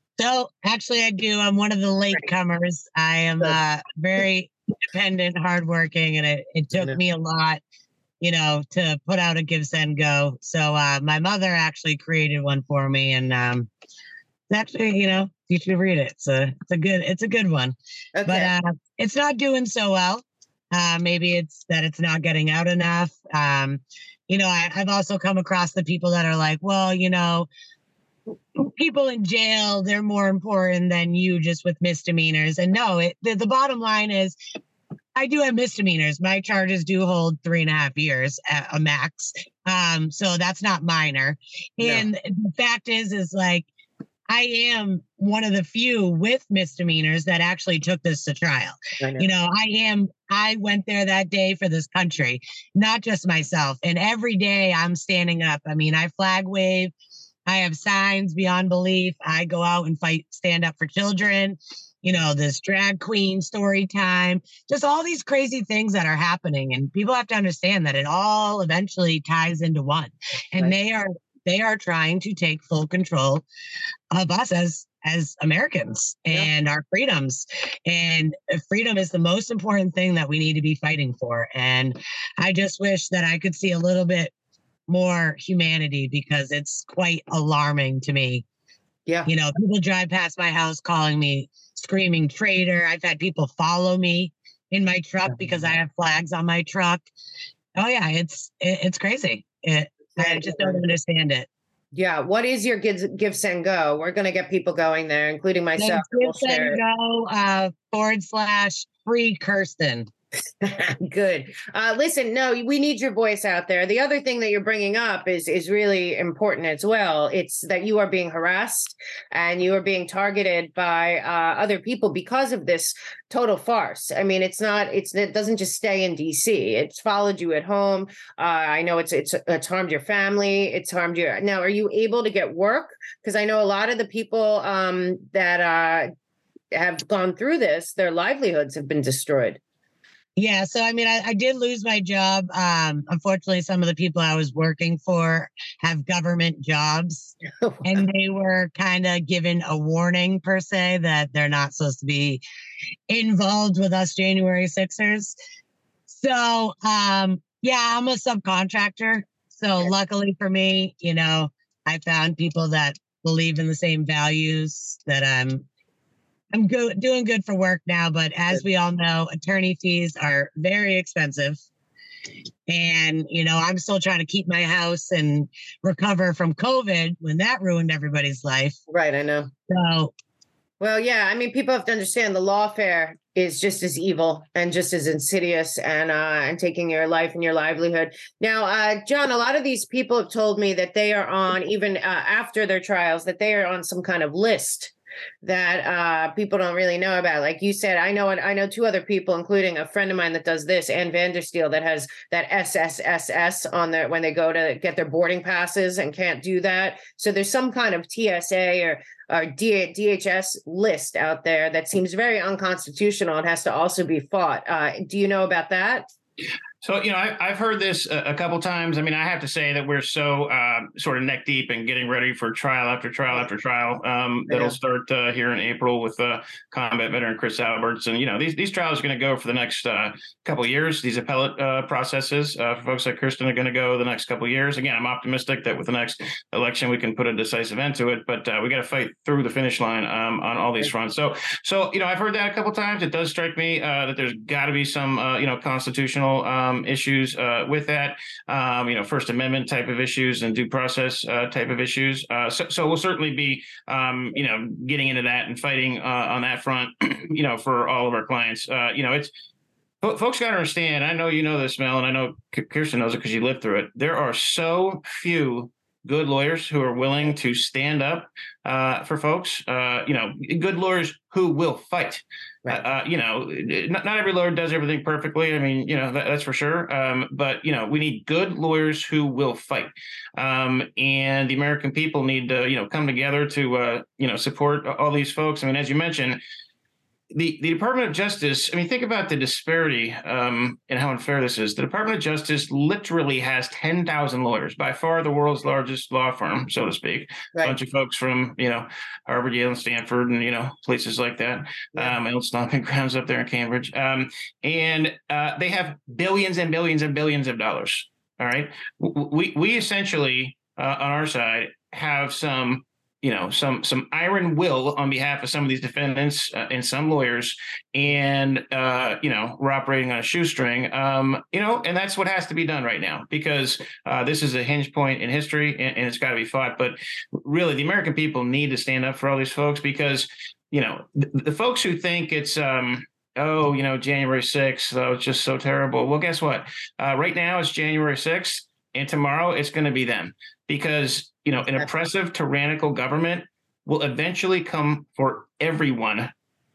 So actually I do. I'm one of the latecomers. I am uh, very independent, hardworking, and it, it took me a lot, you know, to put out a Give, Send, Go. So uh, my mother actually created one for me, and um, actually, you know, you should read it. It's a, it's a good, it's a good one. Okay. But uh, it's not doing so well. Uh, maybe it's that it's not getting out enough. Um, you know, I, I've also come across the people that are like, well, you know, people in jail, they're more important than you just with misdemeanors. And no, it, the, the bottom line is I do have misdemeanors. My charges do hold three and a half years at a max. Um, so that's not minor. And no. The fact is, is like, I am one of the few with misdemeanors that actually took this to trial. Know. You know, I am, I went there that day for this country, not just myself. And every day I'm standing up. I mean, I flag wave. I have signs beyond belief. I go out and fight, stand up for children, you know, this drag queen story time, just all these crazy things that are happening. And people have to understand that it all eventually ties into one. And right. they are they are trying to take full control of us as as Americans and yeah. our freedoms. And freedom is the most important thing that we need to be fighting for. And I just wish that I could see a little bit more humanity, because it's quite alarming to me. Yeah. You know, people drive past my house calling me screaming traitor. I've had people follow me in my truck because I have flags on my truck. Oh yeah, it's it, it's crazy. It, I just don't understand it. Yeah. What is your give, give send, go? We're going to get people going there, including myself. Give, send, go, uh, forward slash free Kirsten. Good. Uh, listen, no, we need your voice out there. The other thing that you're bringing up is is really important as well. It's that you are being harassed and you are being targeted by uh, other people because of this total farce. I mean, it's not, it's, it doesn't just stay in D C. It's followed you at home. Uh, I know it's, it's, it's harmed your family. It's harmed you. Now, are you able to get work? Because I know a lot of the people um, that uh, have gone through this, their livelihoods have been destroyed. Yeah, so I mean, I, I did lose my job. Um, unfortunately, some of the people I was working for have government jobs, oh, wow. and they were kind of given a warning per se that they're not supposed to be involved with us January sixers. So, um, yeah, I'm a subcontractor. So okay. Luckily for me, you know, I found people that believe in the same values that I'm I'm good, doing good for work now, but as we all know, attorney fees are very expensive. And, you know, I'm still trying to keep my house and recover from COVID when that ruined everybody's life. Right, I know. So, well, yeah, I mean, people have to understand the lawfare is just as evil and just as insidious and uh, and taking your life and your livelihood. Now, uh, John, a lot of these people have told me that they are on, even uh, after their trials, that they are on some kind of list that uh, people don't really know about. Like you said, I know I know two other people, including a friend of mine that does this, Ann Vandersteel, that has that S S S S on their when they go to get their boarding passes and can't do that. So there's some kind of T S A or or D H S list out there that seems very unconstitutional and has to also be fought. Uh, do you know about that? So, you know, I, I've heard this a, a couple times. I mean, I have to say that we're so uh, sort of neck deep in getting ready for trial after trial after trial. Um, that'll start uh, here in April with uh, combat veteran Chris Alberts. And, you know, these, these trials are going to go for the next uh, couple of years. These appellate uh, processes uh, for folks like Kirsten are going to go the next couple of years. Again, I'm optimistic that with the next election, we can put a decisive end to it. But uh, we got to fight through the finish line um, on all these fronts. So, so, you know, I've heard that a couple of times. It does strike me uh, that there's got to be some, uh, you know, constitutional um, issues uh, with that, um, you know, First Amendment type of issues and due process uh, type of issues. Uh, so, so we'll certainly be, um, you know, getting into that and fighting uh, on that front, you know, for all of our clients. Uh, you know, it's folks got to understand. I know you know this, Mel, and I know Kirsten knows it because you lived through it. There are so few good lawyers who are willing to stand up uh, for folks, uh, you know, good lawyers who will fight. Right. Uh, you know, not, not every lawyer does everything perfectly. I mean, you know, that, that's for sure. Um, but, you know, we need good lawyers who will fight. Um, and the American people need to, you know, come together to, uh, you know, support all these folks. I mean, as you mentioned, The, the Department of Justice, I mean, think about the disparity um, and how unfair this is. The Department of Justice literally has ten thousand lawyers, by far the world's largest law firm, so to speak. Right. A bunch of folks from, you know, Harvard, Yale, and Stanford, and, you know, places like that. Yeah. Um, old stomping grounds up there in Cambridge. Um, and uh, they have billions and billions and billions of dollars. All right. We, we essentially, uh, on our side, have some you know, some some iron will on behalf of some of these defendants uh, and some lawyers, and, uh, you know, we're operating on a shoestring, um, you know, and that's what has to be done right now, because uh, this is a hinge point in history and, and it's got to be fought. But really, the American people need to stand up for all these folks because, you know, the, the folks who think it's, um, oh, you know, January sixth, oh, it's just so terrible. Well, guess what? Uh, right now it's January sixth, and tomorrow it's going to be them. Because, you know, an oppressive, tyrannical government will eventually come for everyone.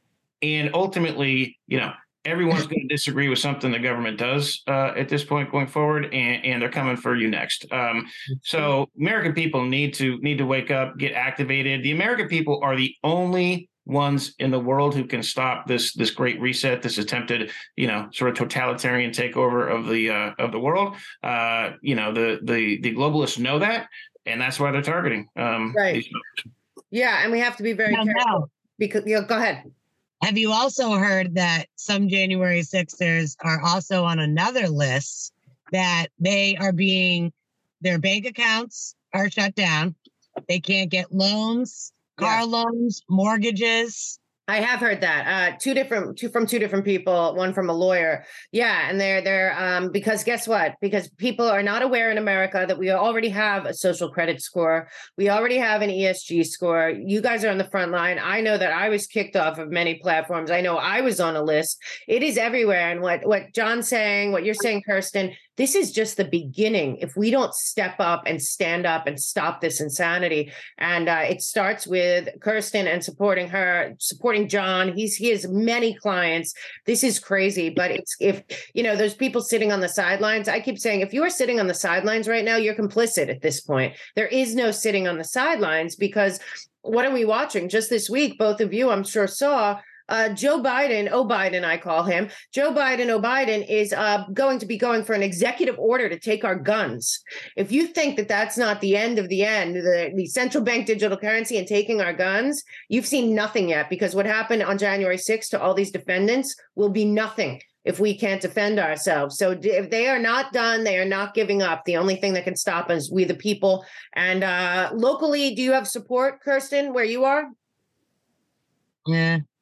And ultimately, you know, everyone's going to disagree with something the government does uh, at this point going forward, and, and they're coming for you next. Um, so American people need to need to wake up, get activated. The American people are the only ones in the world who can stop this this great reset, this attempted, you know, sort of totalitarian takeover of the uh, of the world. Uh, you know, the the the globalists know that, and that's why they're targeting. Um, right. These folks. Yeah, and we have to be very no, careful no. because. You know, go ahead. Have you also heard that some January sixers are also on another list that they are being, their bank accounts are shut down, they can't get loans. Car yeah. loans, mortgages. I have heard that. Uh, two different, two from two different people. One from a lawyer. Yeah, and they're they're um, because guess what? Because people are not aware in America that we already have a social credit score. We already have an E S G score. You guys are on the front line. I know that I was kicked off of many platforms. I know I was on a list. It is everywhere. And what what John's saying, what you're saying, Kirsten, this is just the beginning. If we don't step up and stand up and stop this insanity, and uh, it starts with Kirsten and supporting her, supporting John. He's he has many clients. This is crazy, but it's if you know those people sitting on the sidelines. I keep saying, if you are sitting on the sidelines right now, you're complicit at this point. There is no sitting on the sidelines because what are we watching? Just this week, both of you, I'm sure, saw. Uh, Joe Biden, oh Biden, I call him, Joe Biden, oh Biden is uh, going to be going for an executive order to take our guns. If you think that that's not the end of the end, the, the central bank digital currency and taking our guns, you've seen nothing yet, because what happened on January sixth to all these defendants will be nothing if we can't defend ourselves. So if they are not done, they are not giving up. The only thing that can stop us, we the people. And uh, locally, do you have support, Kirsten, where you are? Yeah.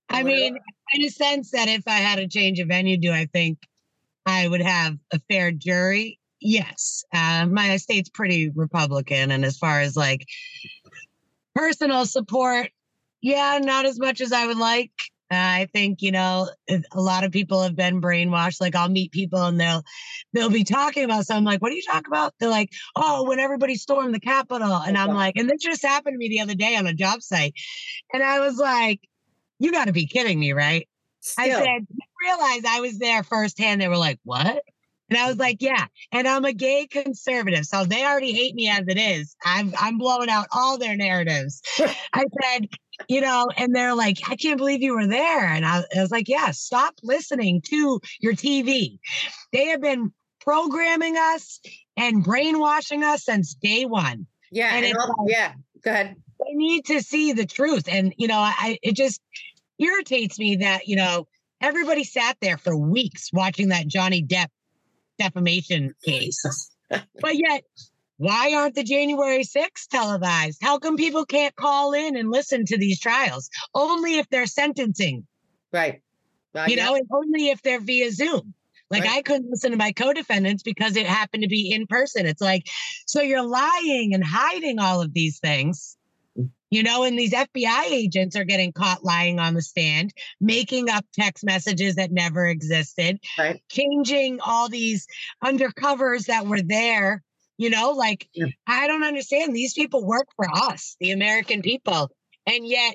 I mean, in a sense that if I had a change of venue, do I think I would have a fair jury? Yes. Uh, my state's pretty Republican. And as far as like personal support, yeah, not as much as I would like. Uh, I think, you know, a lot of people have been brainwashed. Like I'll meet people and they'll they'll be talking about something. I'm like, what are you talking about? They're like, oh, when everybody stormed the Capitol. And I'm like, and this just happened to me the other day on a job site. And I was like, you got to be kidding me, right? Still. I said, you realize I was there firsthand. They were like, what? And I was like, yeah. And I'm a gay conservative. So they already hate me as it is. I'm I'm blowing out all their narratives. I said, you know, and they're like, I can't believe you were there. And I, I was like, yeah, stop listening to your T V. They have been programming us and brainwashing us since day one. Yeah. And and it's all, like, yeah. Go ahead. They need to see the truth. And, you know, I it just irritates me that, you know, everybody sat there for weeks watching that Johnny Depp defamation case. But yet, why aren't the January sixth televised? How come people can't call in and listen to these trials? Only if they're sentencing. Right. Uh, you yeah. know, and only if they're via Zoom. Like right. I couldn't listen to my co-defendants because it happened to be in person. It's like, so you're lying and hiding all of these things. You know, and these F B I agents are getting caught lying on the stand, making up text messages that never existed, right. changing all these undercovers that were there. You know, like, yeah. I don't understand. These people work for us, the American people. And yet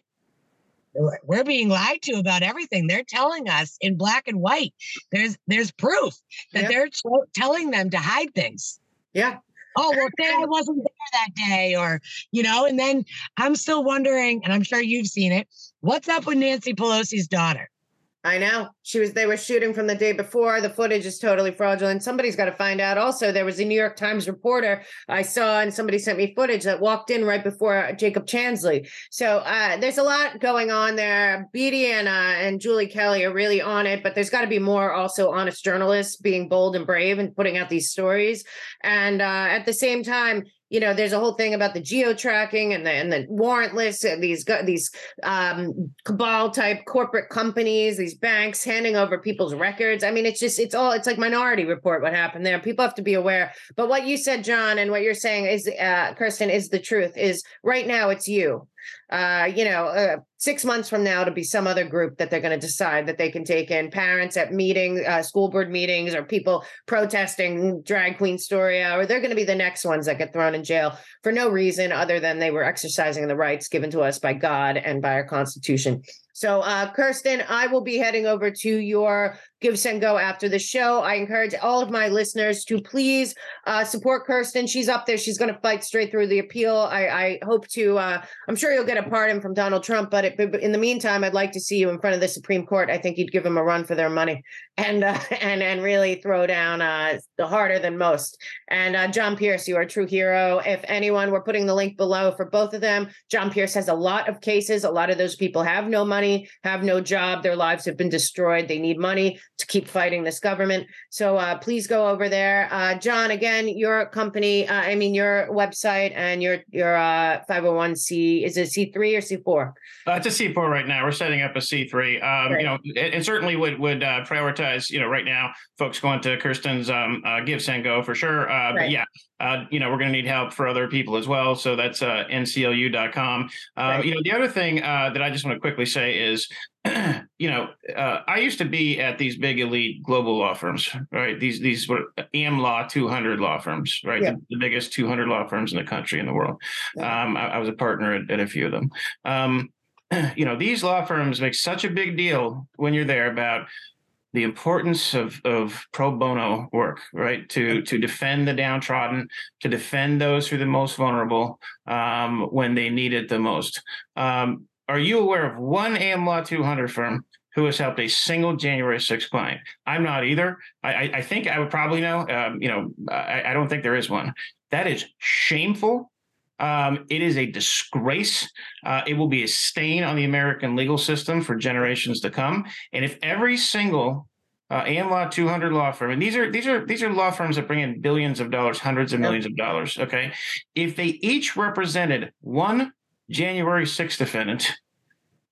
we're being lied to about everything. They're telling us in black and white. There's there's proof that yeah. they're t- telling them to hide things. Yeah. Oh, well, say I wasn't there that day, or, you know, and then I'm still wondering, and I'm sure you've seen it, what's up with Nancy Pelosi's daughter? I know. She was, they were shooting from the day before. The footage is totally fraudulent. Somebody's got to find out. Also, there was a New York Times reporter I saw, and somebody sent me footage that walked in right before Jacob Chansley. So uh, there's a lot going on there. Beatty and, uh, and Julie Kelly are really on it, but there's got to be more also honest journalists being bold and brave and putting out these stories. And uh, at the same time, you know, there's a whole thing about the geo-tracking and the and the warrantless, and these these um, cabal type corporate companies, these banks handing over people's records. I mean, it's just it's all it's like Minority Report what happened there. People have to be aware. But what you said, John, and what you're saying is, uh, Kirsten, is the truth. Is right now it's you. Uh, you know, uh, six months from now, it'll be some other group that they're going to decide that they can take in. Parents at meeting, uh, school board meetings, or people protesting drag queen story hour. They're going to be the next ones that get thrown in jail for no reason other than they were exercising the rights given to us by God and by our Constitution. So, uh, Kirsten, I will be heading over to your Give, Send, Go after the show. I encourage all of my listeners to please uh, support Kirsten. She's up there. She's going to fight straight through the appeal. I, I hope to, uh, I'm sure you'll get a pardon from Donald Trump, but, it, but in the meantime, I'd like to see you in front of the Supreme Court. I think you'd give them a run for their money and uh, and and really throw down uh, the harder than most. And uh, John Pierce, you are a true hero. If anyone, we're putting the link below for both of them. John Pierce has a lot of cases. A lot of those people have no money, have no job. Their lives have been destroyed. They need money to keep fighting this government. So uh, please go over there. Uh, John, again, your company, uh, I mean, your website and your your uh, five oh one c, is it C three or C four? Uh, it's a C four right now. We're setting up a C three. Um, right. You know, and, and certainly would would uh, prioritize, you know, right now, folks going to Kirsten's um, uh, Give, Send, Go for sure. Uh, right. But yeah, uh, you know, we're going to need help for other people as well. So that's uh, N C L U dot com. Um, right. You know, the other thing uh, that I just want to quickly say is, you know, uh, I used to be at these big elite global law firms, right? These these were AmLaw two hundred law firms, right? Yeah. The, the biggest two hundred law firms in the country, in the world. Yeah. Um, I, I was a partner at, at a few of them. Um, you know, these law firms make such a big deal when you're there about the importance of, of pro bono work, right? To to defend the downtrodden, to defend those who are the most vulnerable um, when they need it the most. Um, Are you aware of one AmLaw two hundred firm who has helped a single January sixth client? I'm not either. I, I think I would probably know. Um, you know, I, I don't think there is one. That is shameful. Um, it is a disgrace. Uh, it will be a stain on the American legal system for generations to come. And if every single uh, AmLaw two hundred law firm, and these are these are these are law firms that bring in billions of dollars, hundreds of millions of dollars. Okay, if they each represented one January sixth defendant,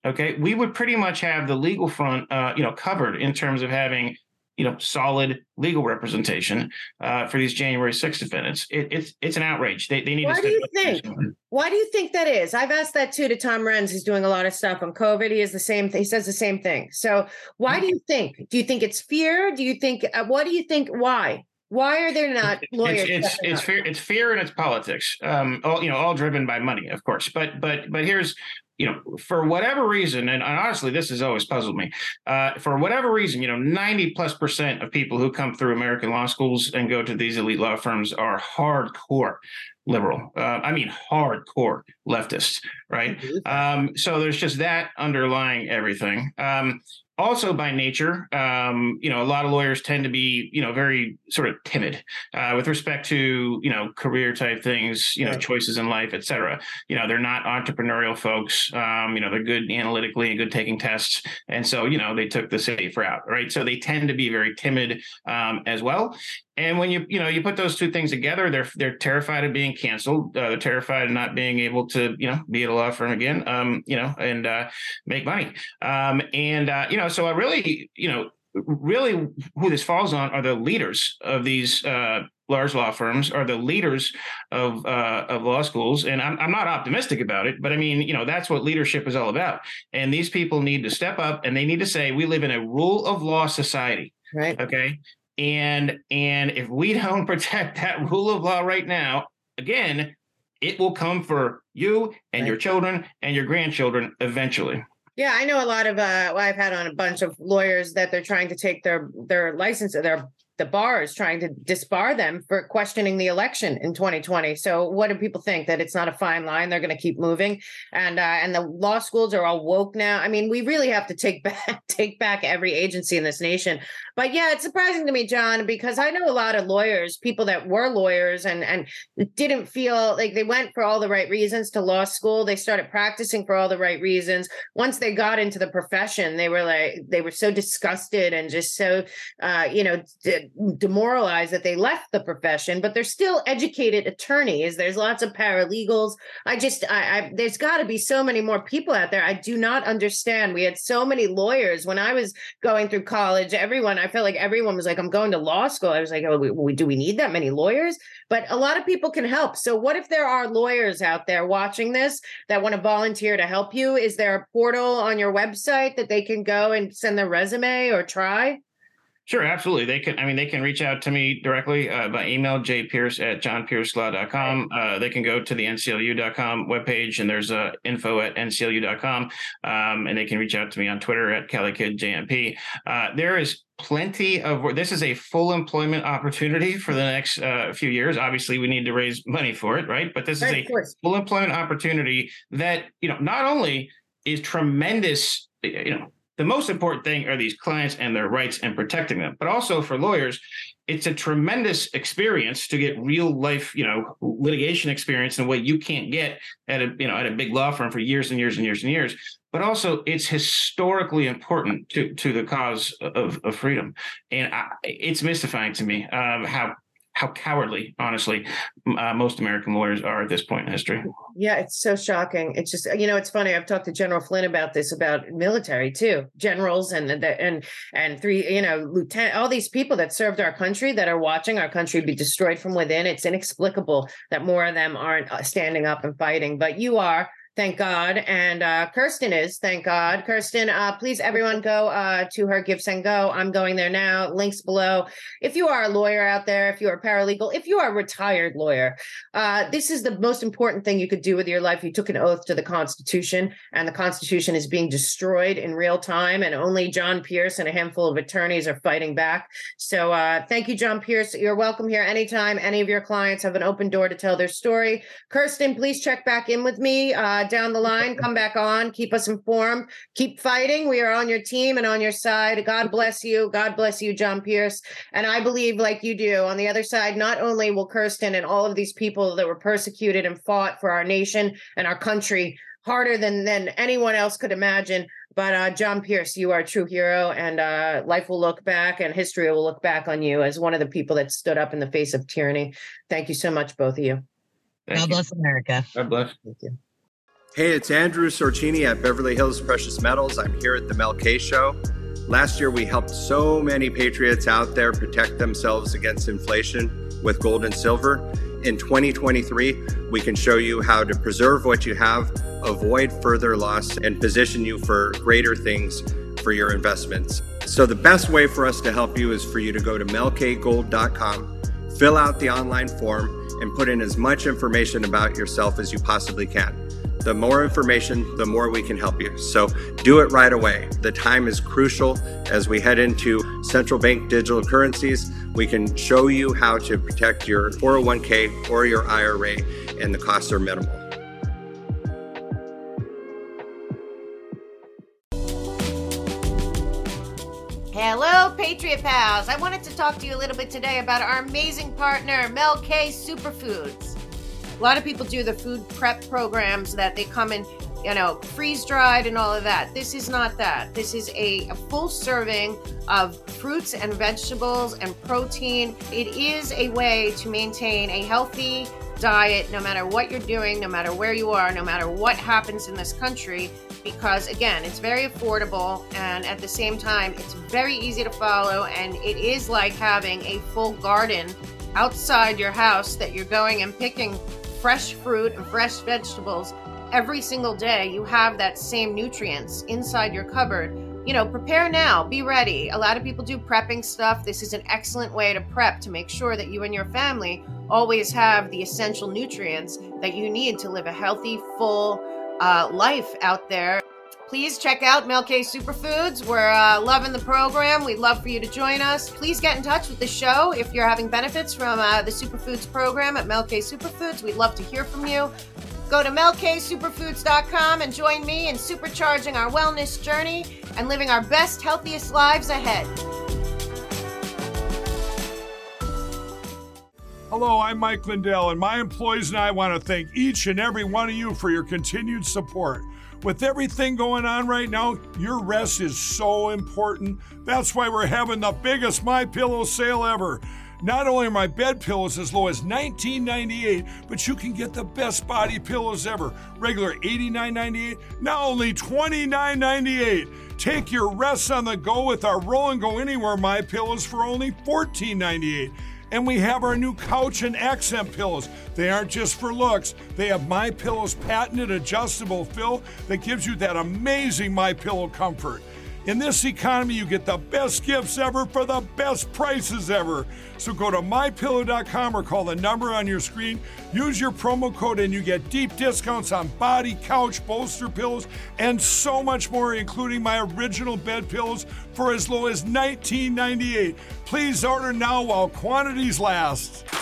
okay, we would pretty much have the legal front, uh, you know, covered in terms of having, you know, solid legal representation uh, for these January sixth defendants. It, it's it's an outrage. They they need Why to. do you think? Why do you think that is? I've asked that too to Tom Renz. He's doing a lot of stuff on COVID. He is the same. Th- he says the same thing. So why do you think? Do you think it's fear? Do you think? Uh, what do you think? Why? Why are there not lawyers? It's it's, it's fear. It's fear and it's politics. Um, all you know, all driven by money, of course. But but but here's. You know, for whatever reason, and honestly, this has always puzzled me. Uh, for whatever reason, you know, ninety plus percent of people who come through American law schools and go to these elite law firms are hardcore liberal. Uh, I mean, hardcore leftists, right? Um, so there's just that underlying everything. Um, Also, by nature, um, you know, a lot of lawyers tend to be, you know, very sort of timid uh, with respect to, you know, career type things, you know, right. choices in life, et cetera. You know, they're not entrepreneurial folks. Um, you know, they're good analytically and good taking tests. And so, you know, they took the safe route, right? So they tend to be very timid um, as well. And when you, you know, you put those two things together, they're they're terrified of being canceled. Uh, they're terrified of not being able to, you know, be at a law firm again, um, you know, and uh, make money. Um, and, uh, you know, so I really, you know, really who this falls on are the leaders of these uh, large law firms, are the leaders of uh, of law schools. And I'm, I'm not optimistic about it, but I mean, you know, that's what leadership is all about. And these people need to step up and they need to say, we live in a rule of law society. Right. OK. And and if we don't protect that rule of law right now, again, it will come for you and right. your children and your grandchildren eventually. Yeah, I know a lot of uh, well, I've had on a bunch of lawyers that they're trying to take their their license, their the bar is trying to disbar them for questioning the election in twenty twenty. So what do people think? That it's not a fine line? They're going to keep moving, and uh, and the law schools are all woke now. I mean, we really have to take back take back every agency in this nation. But yeah, it's surprising to me, John, because I know a lot of lawyers, people that were lawyers and and didn't feel like they went for all the right reasons to law school. They started practicing for all the right reasons. Once they got into the profession, they were like they were so disgusted and just so uh, you know. D- demoralized that they left the profession, but they're still educated attorneys. There's lots of paralegals. I just, I, I there's got to be so many more people out there. I do not understand. We had so many lawyers when I was going through college. Everyone, I felt like everyone was like, I'm going to law school. I was like, oh, we, we, do we need that many lawyers? But a lot of people can help. So what if there are lawyers out there watching this that want to volunteer to help you? Is there a portal on your website that they can go and send their resume or try? Sure, absolutely. They can, I mean, they can reach out to me directly uh, by email, jpierce at john pierce law dot com. Uh, they can go to the N C L U dot com webpage and there's uh, info at N C L U dot com. Um, and they can reach out to me on Twitter at CaliKidJMP. Uh, there is plenty of work. This is a full employment opportunity for the next uh, few years. Obviously, we need to raise money for it, right? But this right, is a full employment opportunity that, you know, not only is tremendous, you know, the most important thing are these clients and their rights and protecting them. But also for lawyers, it's a tremendous experience to get real life, you know, litigation experience in a way you can't get at a, you know, at a big law firm for years and years and years and years. But also it's historically important to, to the cause of, of freedom. And I, it's mystifying to me um, how how cowardly, honestly, uh, most American lawyers are at this point in history. Yeah, it's so shocking. It's just, you know, it's funny. I've talked to General Flynn about this, about military too, generals and and and three, you know, lieutenant, all these people that served our country that are watching our country be destroyed from within. It's inexplicable that more of them aren't standing up and fighting, but you are. Thank God. And uh, Kirsten is, thank God. Kirsten, uh, please, everyone go uh, to her Give, Send, Go. I'm going there now. Links below. If you are a lawyer out there, if you are a paralegal, if you are a retired lawyer, uh, this is the most important thing you could do with your life. You took an oath to the Constitution, and the Constitution is being destroyed in real time, and only John Pierce and a handful of attorneys are fighting back. So uh, thank you, John Pierce. You're welcome here anytime. Any of your clients have an open door to tell their story. Kirsten, please check back in with me. Uh, down the line, come back on, keep us informed, keep fighting. We are on your team and on your side. God bless you. God bless you, John Pierce. And I believe, like you do, on the other side, not only will Kirsten and all of these people that were persecuted and fought for our nation and our country harder than, than anyone else could imagine, but uh, John Pierce, you are a true hero, and uh, life will look back and history will look back on you as one of the people that stood up in the face of tyranny. Thank you so much, both of you. Thank God you. Bless America. God bless. Thank you. Hey, it's Andrew Sorcini at Beverly Hills Precious Metals. I'm here at the Mel K Show. Last year, we helped so many patriots out there protect themselves against inflation with gold and silver. In twenty twenty-three, we can show you how to preserve what you have, avoid further loss, and position you for greater things for your investments. So the best way for us to help you is for you to go to mel k gold dot com, fill out the online form, and put in as much information about yourself as you possibly can. The more information, the more we can help you. So do it right away. The time is crucial as we head into central bank digital currencies. We can show you how to protect your four oh one k or your I R A, and the costs are minimal. Hello, Patriot Pals. I wanted to talk to you a little bit today about our amazing partner, Mel K Superfoods. A lot of people do the food prep programs that they come in, you know, freeze-dried and all of that. This is not that. This is a, a full serving of fruits and vegetables and protein. It is a way to maintain a healthy diet no matter what you're doing, no matter where you are, no matter what happens in this country, because again, it's very affordable and at the same time, it's very easy to follow, and it is like having a full garden outside your house that you're going and picking fresh fruit and fresh vegetables every single day. You have that same nutrients inside your cupboard. You know, prepare now, be ready. A lot of people do prepping stuff. This is an excellent way to prep to make sure that you and your family always have the essential nutrients that you need to live a healthy, full uh, life out there. Please check out Mel K Superfoods. We're uh, loving the program. We'd love for you to join us. Please get in touch with the show if you're having benefits from uh, the Superfoods program at Mel K Superfoods. We'd love to hear from you. Go to mel k superfoods dot com and join me in supercharging our wellness journey and living our best, healthiest lives ahead. Hello, I'm Mike Lindell, and my employees and I want to thank each and every one of you for your continued support. With everything going on right now, your rest is so important. That's why we're having the biggest MyPillow sale ever. Not only are my bed pillows as low as nineteen ninety-eight, but you can get the best body pillows ever. Regular eighty-nine ninety-eight, now only twenty-nine ninety-eight. Take your rest on the go with our Roll and Go Anywhere MyPillows for only fourteen ninety-eight. And we have our new couch and accent pillows. They aren't just for looks. They have MyPillow's patented adjustable fill that gives you that amazing MyPillow comfort. In this economy, you get the best gifts ever for the best prices ever. So go to my pillow dot com or call the number on your screen. Use your promo code and you get deep discounts on body, couch, bolster pillows, and so much more, including my original bed pillows for as low as nineteen ninety-eight. Please order now while quantities last.